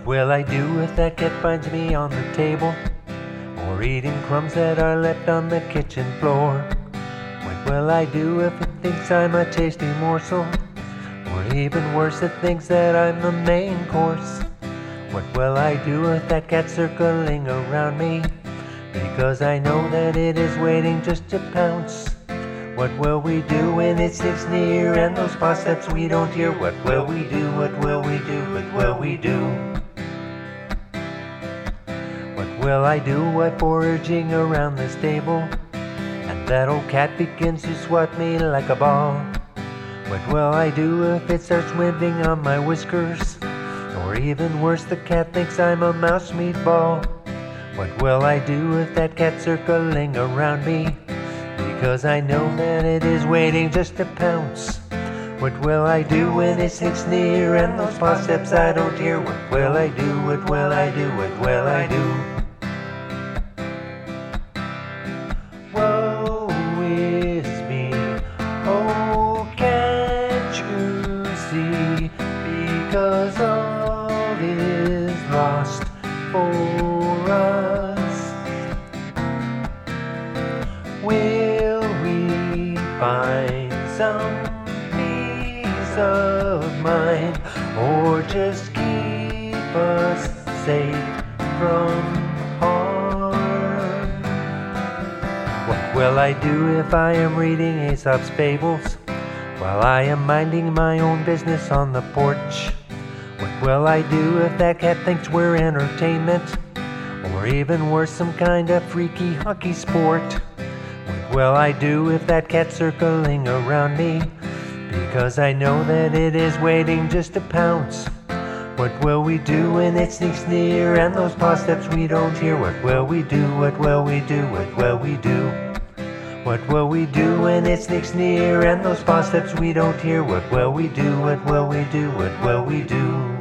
What will I do if that cat finds me on the table, or eating crumbs that are left on the kitchen floor? What will I do if it thinks I'm a tasty morsel, or even worse, it thinks that I'm the main course? What will I do if that cat's circling around me, because I know that it is waiting just to pounce? What will we do when it sits near and those paw steps we don't hear? What will we do? What will we do? What will we do? What will I do while foraging around the stable, and that old cat begins to swat me like a ball? What will I do if it starts whipping on my whiskers, or even worse, the cat thinks I'm a mouse meatball? What will I do if that cat's circling around me, because I know that it is waiting just to pounce? What will I do when it sits near and those paw steps I don't hear? What will I do? What will I do? What will I do? Woe is me, oh can't you see, because all is lost for us. Will we find some peace of mind, or just keep us safe from harm? What will I do if I am reading Aesop's fables while I am minding my own business on the porch? What will I do if that cat thinks we're entertainment, or even worse, some kind of freaky hockey sport? What will I do if that cat's circling around me, because I know that it is waiting just to pounce? What will we do when it sneaks near and those paw steps we don't hear? What will we do? What will we do? What will we do? What will we do when it sneaks near and those paw steps we don't hear? What will we do? What will we do? What will we do?